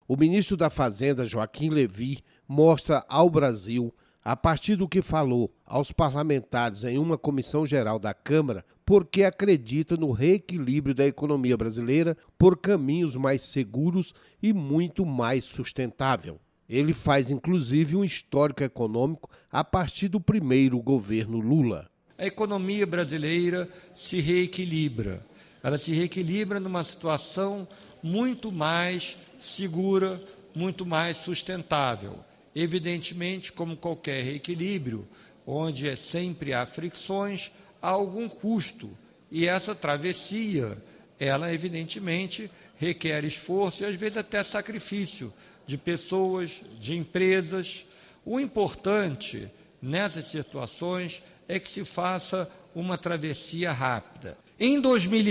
O ministro da Fazenda, Joaquim Levy, mostra ao Brasil, a partir do que falou aos parlamentares em uma comissão geral da Câmara, porque acredita no reequilíbrio da economia brasileira por caminhos mais seguros e muito mais sustentável. Ele faz, inclusive, um histórico econômico a partir do primeiro governo Lula. A economia brasileira se reequilibra. Ela se reequilibra numa situação muito mais segura, muito mais sustentável. Evidentemente, como qualquer reequilíbrio, onde sempre há fricções, há algum custo. E essa travessia, ela evidentemente requer esforço e às vezes até sacrifício de pessoas, de empresas. O importante nessas situações é que se faça uma travessia rápida. Em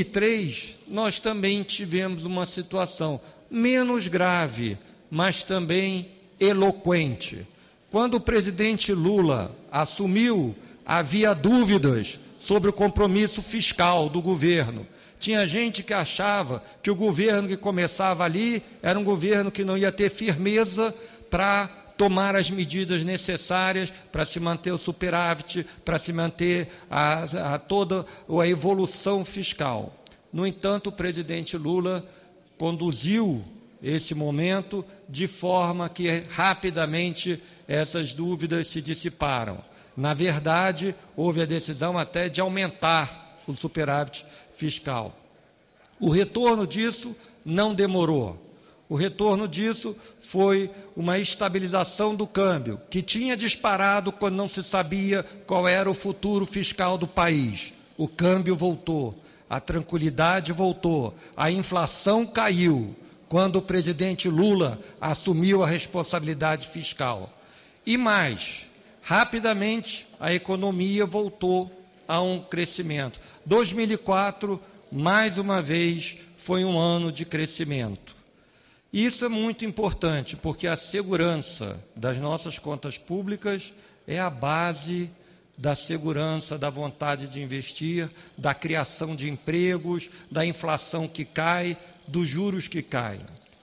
2003, nós também tivemos uma situação menos grave, mas também eloquente. Quando o presidente Lula assumiu, havia dúvidas sobre o compromisso fiscal do governo. Tinha gente que achava que o governo que começava ali era um governo que não ia ter firmeza para tomar as medidas necessárias para se manter o superávit, para se manter toda a evolução fiscal. No entanto, o presidente Lula conduziu esse momento de forma que rapidamente essas dúvidas se dissiparam. Na verdade, houve a decisão até de aumentar o superávit fiscal. O retorno disso não demorou. O retorno disso foi uma estabilização do câmbio, que tinha disparado quando não se sabia qual era o futuro fiscal do país. O câmbio voltou, a tranquilidade voltou, a inflação caiu quando o presidente Lula assumiu a responsabilidade fiscal. E mais, rapidamente a economia voltou a um crescimento. 2004, mais uma vez, foi um ano de crescimento. Isso é muito importante, porque a segurança das nossas contas públicas é a base da segurança, da vontade de investir, da criação de empregos, da inflação que cai, dos juros que caem.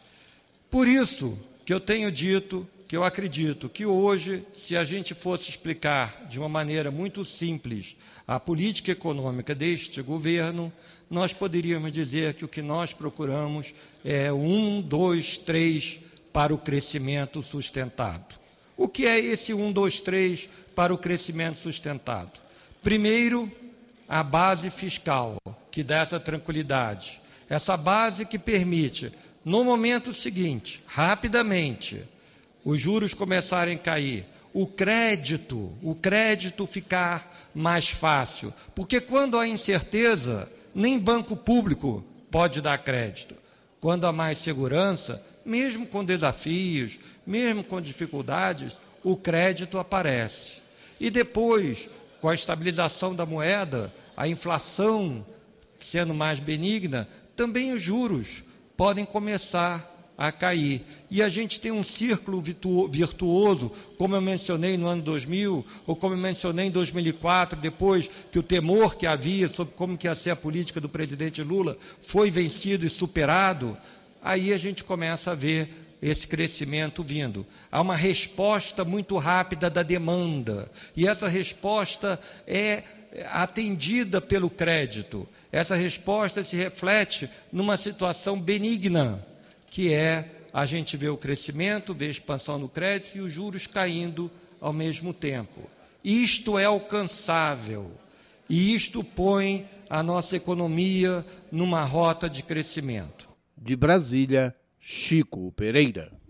Por isso que eu tenho dito, que eu acredito que hoje, se a gente fosse explicar de uma maneira muito simples a política econômica deste governo, nós poderíamos dizer que o que nós procuramos é 1, 2, 3 para o crescimento sustentado. O que é esse 1, 2, 3 para o crescimento sustentado? Primeiro, a base fiscal, que dá essa tranquilidade. Essa base que permite, no momento seguinte, rapidamente, os juros começarem a cair, o crédito ficar mais fácil. Porque quando há incerteza, nem banco público pode dar crédito. Quando há mais segurança, mesmo com desafios, mesmo com dificuldades, o crédito aparece. E depois, com a estabilização da moeda, a inflação sendo mais benigna, também os juros podem começar a cair. E a gente tem um círculo virtuoso, como eu mencionei no ano 2000, ou como eu mencionei em 2004, depois que o temor que havia sobre como que ia ser a política do presidente Lula foi vencido e superado, aí a gente começa a ver esse crescimento vindo. Há uma resposta muito rápida da demanda, e essa resposta é atendida pelo crédito. Essa resposta se reflete numa situação benigna, que é a gente vê o crescimento, vê a expansão do crédito e os juros caindo ao mesmo tempo. Isto é alcançável e isto põe a nossa economia numa rota de crescimento. De Brasília, Chico Pereira.